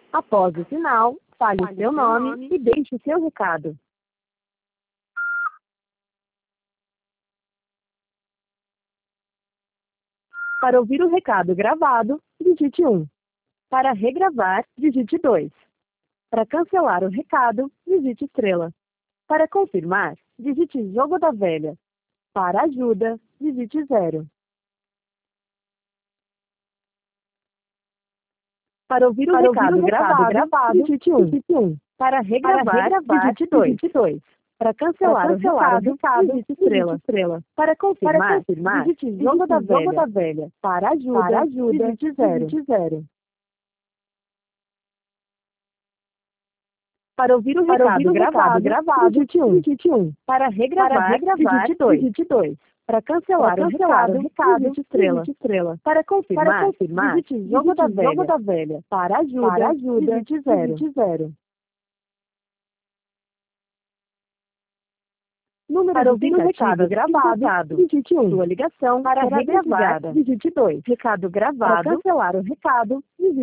Após o sinal, fale o seu nome e deixe o seu recado. Para ouvir o recado gravado, digite 1. Para regravar, digite 2. Para cancelar o recado, digite estrela. Para confirmar, digite jogo da velha. Para ajuda, digite 0. Para ouvir o recado gravado, digite 1. Para regravar, digite 2. Para cancelar o recado, digite estrela. Para confirmar, digite jogo da velha. Para ajuda, digite 0. Para ouvir o recado gravado, digite 1. Para regravar, digite 2. Para cancelar o recado, digite estrela. Para confirmar, digite jogo da velha. Para ajuda, digite 0. Para ouvir o recado gravado, digite 1. Sua ligação para regravar, digite 2. Recado gravado. Para cancelar o recado, digite